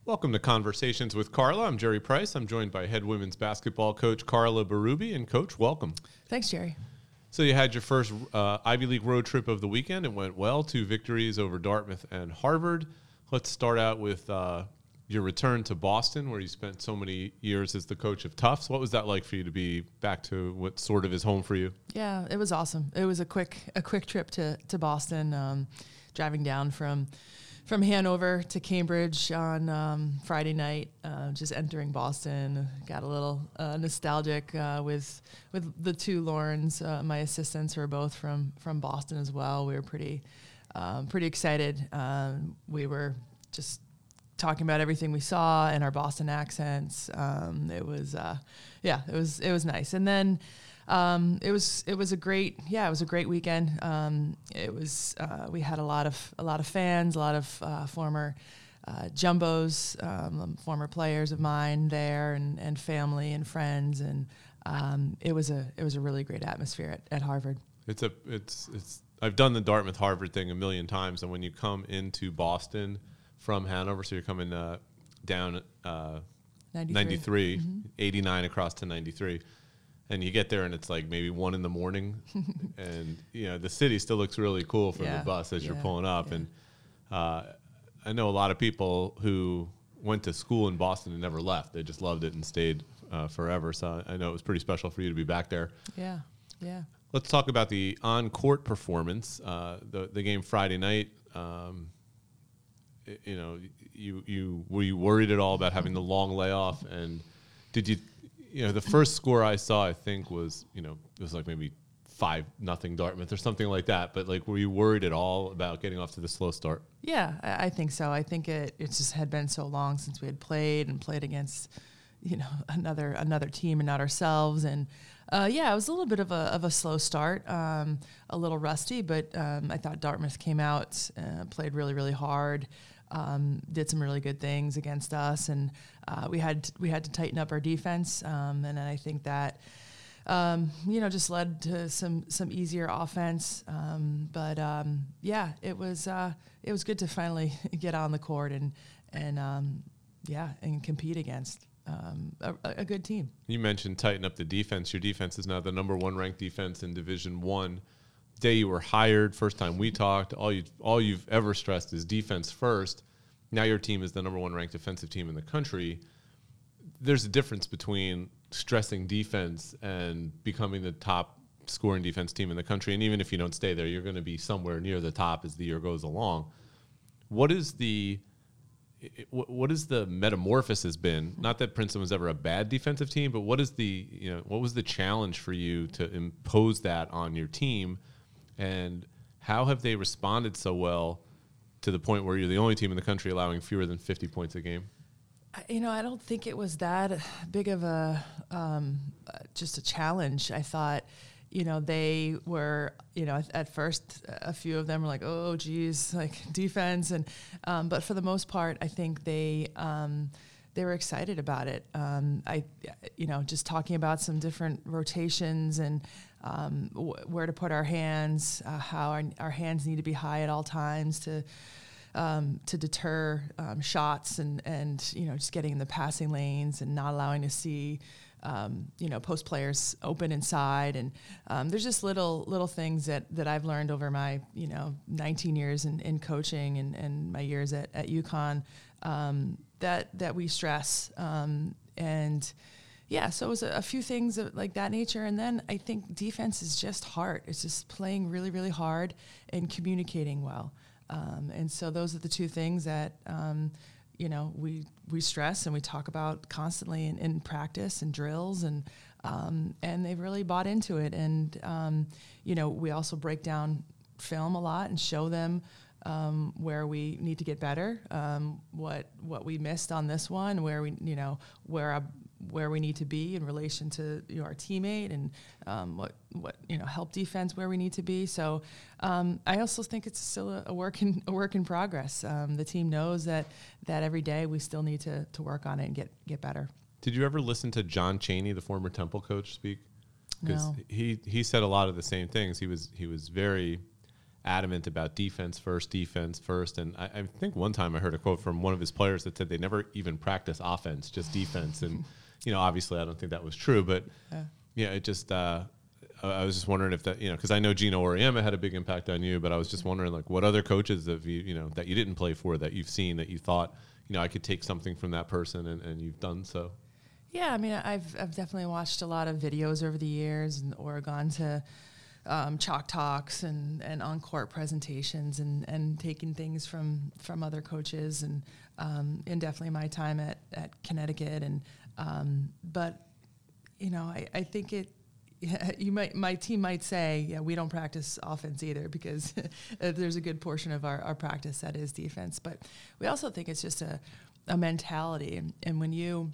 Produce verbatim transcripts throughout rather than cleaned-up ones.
Welcome to Conversations with Carla. I'm Jerry Price. I'm joined by head women's basketball coach Carla Berube. And Coach, welcome. Thanks, Jerry. So you had your first uh, Ivy League road trip of the weekend. It went well. Two victories over Dartmouth and Harvard. Let's start out with uh, your return to Boston, where you spent so many years as the coach of Tufts. What was that like for you to be back to what sort of is home for you? Yeah, it was awesome. It was a quick a quick trip to to Boston, um, driving down from from Hanover to Cambridge on um, Friday night. Uh, just entering Boston, got a little uh, nostalgic uh, with with the two Laurens. Uh, my assistants were both from from Boston as well. We were pretty um, pretty excited. Um, we were just talking about everything we saw in our Boston accents. Um, it was, uh, yeah, it was, it was nice. And then, um, it was, it was a great, yeah, it was a great weekend. Um, it was, uh, we had a lot of, a lot of fans, a lot of, uh, former, uh, Jumbos, um, former players of mine there, and, and family and friends. And, um, it was a, it was a really great atmosphere at, at Harvard. It's a, it's, it's, I've done the Dartmouth Harvard thing a million times. And when you come into Boston from Hanover, so you're coming uh, down uh, ninety-three, ninety-three mm-hmm. eighty-nine across to ninety-three, and you get there and it's like maybe one in the morning, and you know the city still looks really cool from yeah, the bus as yeah, you're pulling up. yeah. And uh, I know a lot of people who went to school in Boston and never left. They just loved it and stayed uh, forever. So I know it was pretty special for you to be back there. Yeah, yeah. Let's talk about the on-court performance. Uh, the the game Friday night. Um, You know, you you were you worried at all about having the long layoff? And did you, you know, the first score I saw, I think was, you know, it was like maybe five nothing Dartmouth or something like that. But like, were you worried at all about getting off to the slow start? Yeah, I, I think so. I think it it just had been so long since we had played and played against, you know, another another team and not ourselves. And uh, yeah, it was a little bit of a of a slow start, um, a little rusty. But um, I thought Dartmouth came out, uh, played really really hard. Um, did some really good things against us, and uh, we had we had to tighten up our defense, um, and I think that um, you know just led to some some easier offense. Um, but um, yeah, it was uh, it was good to finally get on the court and and um, yeah and compete against um, a, a good team. You mentioned tighten up the defense. Your defense is now the number one ranked defense in Division One. Day you were hired, first time we talked, all you all you've ever stressed is defense first. Now your team is the number one ranked defensive team in the country. There's a difference between stressing defense and becoming the top scoring defense team in the country. And even if you don't stay there, you're going to be somewhere near the top as the year goes along. What is the what is the metamorphosis been? Not that Princeton was ever a bad defensive team, but what is the you know what was the challenge for you to impose that on your team? And how have they responded so well to the point where you're the only team in the country allowing fewer than fifty points a game? You know, I don't think it was that big of a um, just a challenge. I thought, you know, they were, you know, at first a few of them were like, oh, geez, like defense. And um, but for the most part, I think they um, they were excited about it. Um, I, you know, just talking about some different rotations and um, w- where to put our hands, uh, how our, our hands need to be high at all times to um, to deter um, shots and, and, you know, just getting in the passing lanes and not allowing to see, um, you know, post players open inside. And um, there's just little little things that, that I've learned over my, you know, nineteen years in, in coaching and, and my years at, at UConn um, that, that we stress. Um, and, yeah, so it was a, a few things of like that nature. And then I think defense is just hard. It's just playing really, really hard and communicating well. Um, and so those are the two things that, um, you know, we we stress and we talk about constantly in, in practice and drills. And um, and they've really bought into it. And, um, you know, we also break down film a lot and show them um, where we need to get better, um, what what we missed on this one, where we, you know, where a where we need to be in relation to you know, our teammate and um, what what you know help defense where we need to be. So um, I also think it's still a, a work in a work in progress. Um, the team knows that that every day we still need to to work on it and get get better. Did you ever listen to John Chaney, the former Temple coach, speak? Because No. he he said a lot of the same things. He was he was very adamant about defense first, defense first. And I, I think one time I heard a quote from one of his players that said they never even practice offense, just defense. And, you know, obviously I don't think that was true, but yeah, yeah it just, uh, I was just wondering if that, you know, because I know Gino Auriemma had a big impact on you, but I was just wondering, like, what other coaches have you, you know, that you didn't play for that you've seen that you thought, you know, I could take something from that person, and, and you've done so? Yeah, I mean, I've I've definitely watched a lot of videos over the years, and or gone to um, chalk talks and, and on court presentations, and, and taking things from, from other coaches, and um, and definitely my time at, at Connecticut, and um, but you know, I, I think it. Yeah, you might. My team might say, "Yeah, we don't practice offense either," because there's a good portion of our, our practice that is defense. But we also think it's just a, a mentality, and, and when you,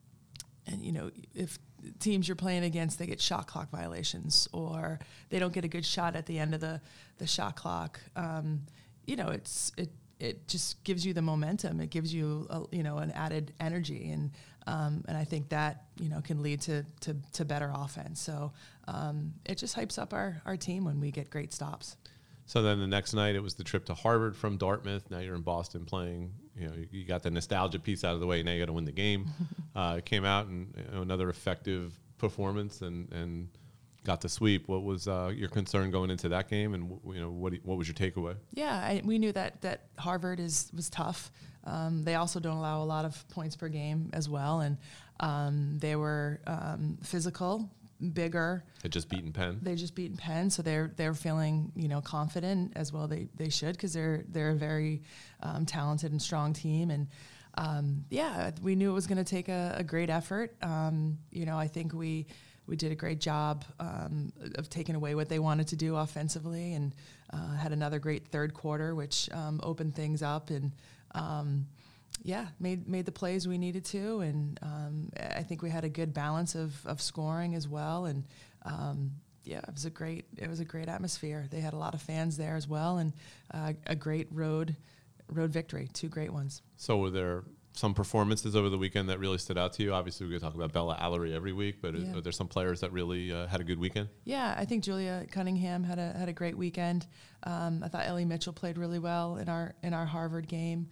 and you know, if teams you're playing against, they get shot clock violations, or they don't get a good shot at the end of the, the shot clock. Um, you know, it's it it just gives you the momentum. It gives you a, you know an added energy, and um, and I think that you know can lead to to, to better offense. So um, it just hypes up our, our team when we get great stops. So then the next night it was the trip to Harvard from Dartmouth. Now you're in Boston playing. You know, you got the nostalgia piece out of the way. Now you got to win the game. uh, it came out and you know, another effective performance, and and got the sweep. What was uh, your concern going into that game, and you know what what was your takeaway? Yeah, I, we knew that that Harvard is was tough. Um, they also don't allow a lot of points per game as well, and um, they were um, physical, bigger. They just beaten Penn. They just beaten Penn, so they're they're feeling you know confident as well. They they should, because they're they're a very um, talented and strong team, and um, yeah, we knew it was going to take a, a great effort. Um, you know, I think we. We did a great job um, of taking away what they wanted to do offensively, and uh, had another great third quarter, which um, opened things up, and um, yeah, made made the plays we needed to. And um, I think we had a good balance of, of scoring as well. And um, yeah, it was a great it was a great atmosphere. They had a lot of fans there as well, and uh, a great road road victory, two great ones. So were there some performances over the weekend that really stood out to you? Obviously, we could talk about Bella Allery every week, but yeah. are, are there some players that really uh, had a good weekend? Yeah, I think Julia Cunningham had a had a great weekend. Um, I thought Ellie Mitchell played really well in our in our Harvard game.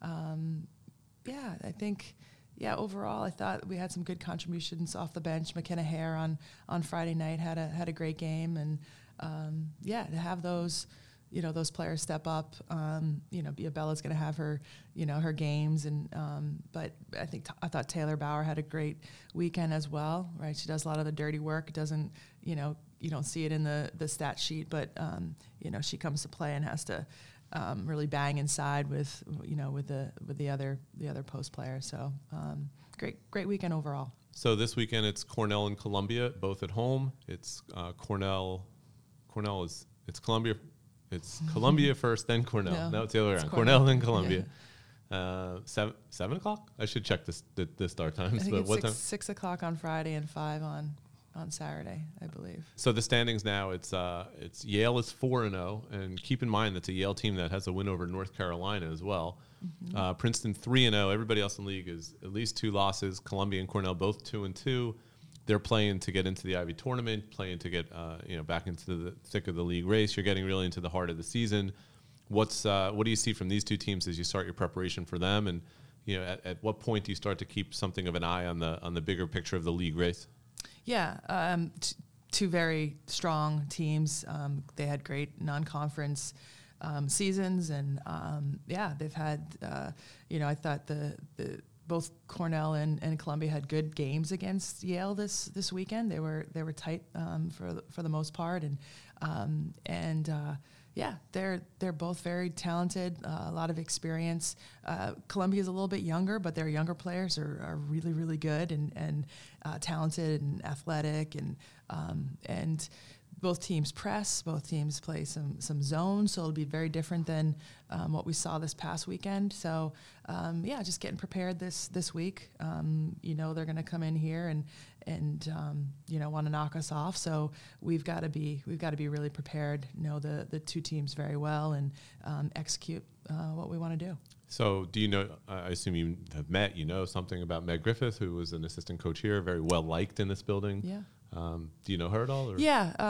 Um, yeah, I think yeah overall I thought we had some good contributions off the bench. McKenna Hare on on Friday night had a had a great game, and um, yeah, to have those. You know, those players step up. Um, you know, Bella's going to have her, you know, her games, and um, but I think t- I thought Taylor Bauer had a great weekend as well. Right, she does a lot of the dirty work. Doesn't, you know, you don't see it in the the stat sheet, but um, you know, she comes to play and has to um, really bang inside with, you know, with the with the other the other post players. So um, great great weekend overall. So this weekend it's Cornell and Columbia, both at home. It's uh, Cornell. Cornell is it's Columbia. It's Columbia first, then Cornell. No, no it's the other way around. Cornell, Cornell, then Columbia. Yeah. Uh, seven, seven o'clock? I should check this, the, the start times. I think but it's what six, time? six o'clock on Friday and five on, on Saturday, I believe. So the standings now, it's uh, it's Yale is four and oh, and keep in mind that's a Yale team that has a win over North Carolina as well. Mm-hmm. Uh, Princeton three and oh. Everybody else in the league is at least two losses. Columbia and Cornell both two and two. They're playing to get into the Ivy tournament, playing to get uh, you know back into the thick of the league race. You're getting really into the heart of the season. What's uh, what do you see from these two teams as you start your preparation for them? And you know, at, at what point do you start to keep something of an eye on the on the bigger picture of the league race? Yeah, um, t- two very strong teams. Um, they had great non-conference um, seasons, and um, yeah, they've had uh, you know I thought the the both Cornell and, and Columbia had good games against Yale this this weekend. They were they were tight um, for the, for the most part, and um, and uh, yeah, they're they're both very talented, uh, a lot of experience. Uh, Columbia is a little bit younger, but their younger players are, are really really good and and uh, talented and athletic, and um, and. Both teams press, both teams play some some zones, so it'll be very different than um, what we saw this past weekend. So, um, yeah, just getting prepared this this week. Um, you know, they're going to come in here and and um, you know want to knock us off. So we've got to be we've got to be really prepared. Know the the two teams very well and um, execute uh, what we want to do. So, do you know? I assume you have met. You know something about Meg Griffith, who was an assistant coach here, very well liked in this building. Yeah. Um, do you know her at all? Or? Yeah, um,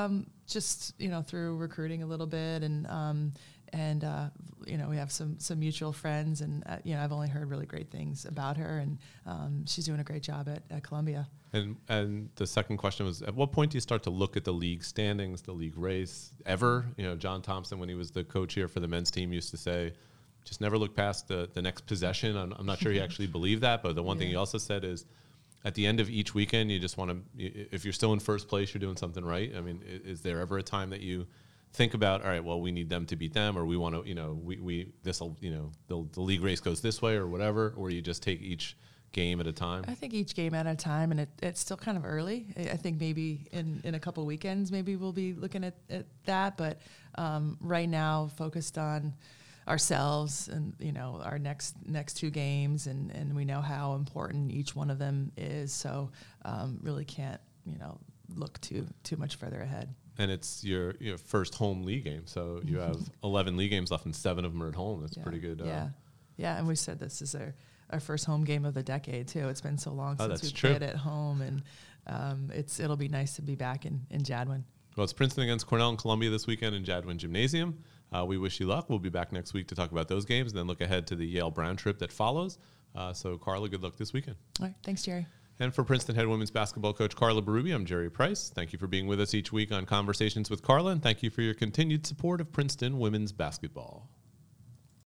just, you know, through recruiting a little bit, and um, and uh, you know, we have some some mutual friends, and uh, you know, I've only heard really great things about her, and um, she's doing a great job at, at Columbia. And and the second question was, at what point do you start to look at the league standings, the league race? Ever, you know, John Thompson, when he was the coach here for the men's team, used to say, just never look past the the next possession. I'm, I'm not sure he actually believed that, but the one yeah. thing he also said is, at the end of each weekend, you just want to, if you're still in first place, you're doing something right. I mean, is, is there ever a time that you think about, all right, well, we need them to beat them, or we want to, you know, we, we this will, you know, the, the league race goes this way or whatever, or you just take each game at a time? I think each game at a time, and it, it's still kind of early. I think maybe in, in a couple of weekends, maybe we'll be looking at, at that, but um, right now focused on ourselves and, you know, our next next two games, and, and we know how important each one of them is, so um, really can't, you know, look too too much further ahead. And it's your, your first home league game, so you have eleven league games left and seven of them are at home. That's yeah. pretty good. Uh, yeah, yeah, and we said this is our, our first home game of the decade, too. It's been so long oh, since we true. played at home, and um, it's it'll be nice to be back in, in Jadwin. Well, it's Princeton against Cornell and Columbia this weekend in Jadwin Gymnasium. Uh, we wish you luck. We'll be back next week to talk about those games and then look ahead to the Yale Brown trip that follows. Uh, so, Carla, good luck this weekend. All right. Thanks, Jerry. And for Princeton head women's basketball coach Carla Berube, I'm Jerry Price. Thank you for being with us each week on Conversations with Carla, and thank you for your continued support of Princeton women's basketball.